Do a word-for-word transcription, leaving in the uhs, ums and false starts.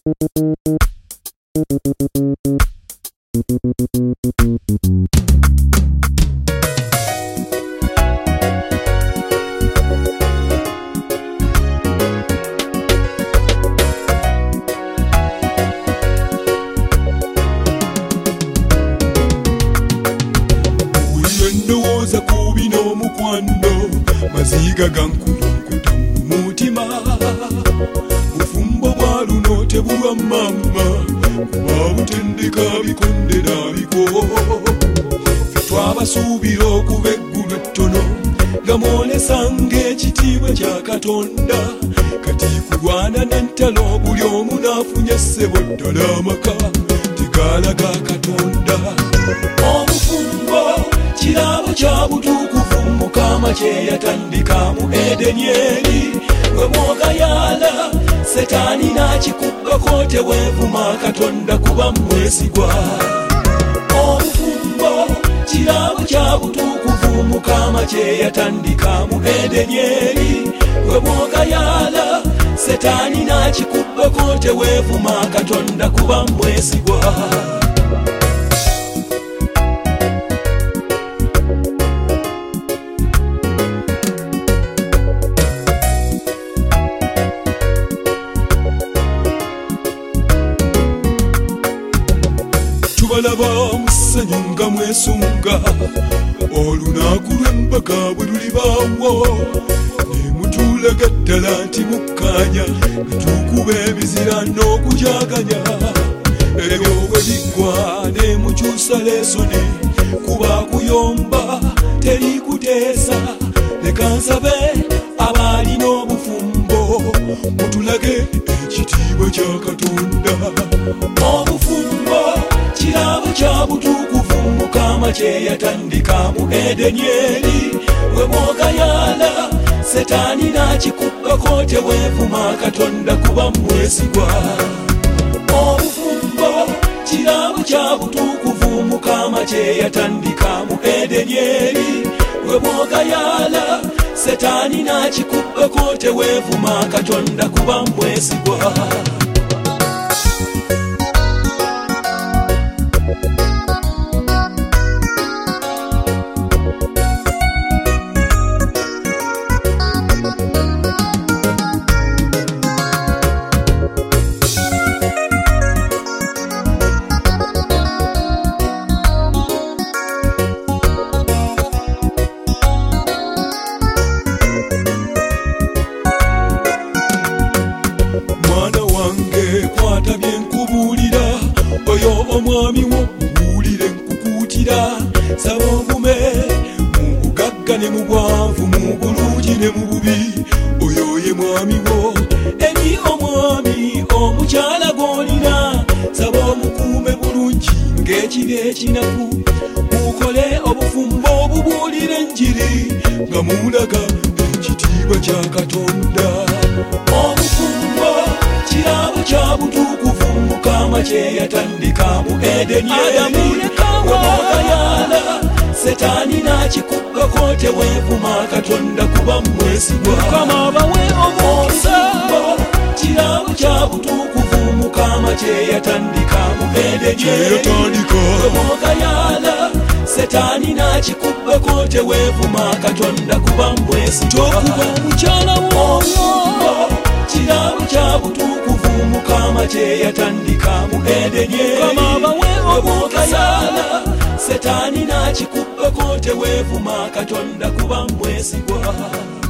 Ndowooza ku bino mukwano maziga gankulukuta mu mutima bufumbo bwa luno tebulwa mama kuba butendeka bikondera biko ffe twabasuubira okuba eggulu ettono nga mwolesanga ekitiibwa kya Katonda kati kulwana n'entalo buli omu n'afunye ssebo ddala amaka tegaalaga Katonda obufumbo kirabo kya butukuvu Mukama kye yatandika mu Edeni eri bwe mwogayala Setaani n'akikubbako teweevuma Katonda kuba mwesigwa obufumbo kirabo kya butukuvu Mukama kye yatandika mu Edeni eri bwe mwogayala Setaani n'akikubbako teweevuma Katonda kuba mwesigwa tubalaba musanyu nga mwesunga olunaku lw'embaga bwe lulibaawo ne mutulaga ddala nti mukkaanya ne tukuba ebizira n'okujaganya ebyo bwe biggwa ne mukyusa leesoni kuba kuyomba teri kuteesa leka nsabe abaalina obufumbo mutulage ekitiibwa kya Katonda obufumbo kirabo kya butukuvu Mukama kye yatandika mu Edeni eri bwe mwogayala Setaani n'akikubbako teweevuma Katonda kuba mwesigwa obufumbo kirabo kya butukuvu Mukama kye yatandika mu Edeni eri bwe mwogayala Setaani n'akikubbako teweevuma Katonda kuba mwesigwa kwata byenkubuulira oyo omwami wo mbuulire nkukuutira saba ogume mu bugagga ne mu bwanvu mu bulungi ne mu bubi oyo ye mwami wo eri omwami omukyala gw'olina saba omukuume bulungi ng'ekibi ekinaku mukole obufumbo obubuulire enjiri nga mulaga ekitiibwa kya Katonda obufumbo kirabo kya butukuvu Mukama kye yatandika mu Edeni eri bwe mwogayala Setaani n'akikubbako teweevuma Katonda kuba mwesigwa obufumbo kirabo kya butukuvu Mukama kye yatandika mu Edeni eri bwe mwogayala Setaani n'akikubbako teweevuma Katonda kuba mwesigwa omukyala w'omwo kirabo kya butukuvu Mukama kye yatandika mu Edeni eri bwe mwogayala Setaani n'akikubbako teweevuma Katonda kuba mwesigwa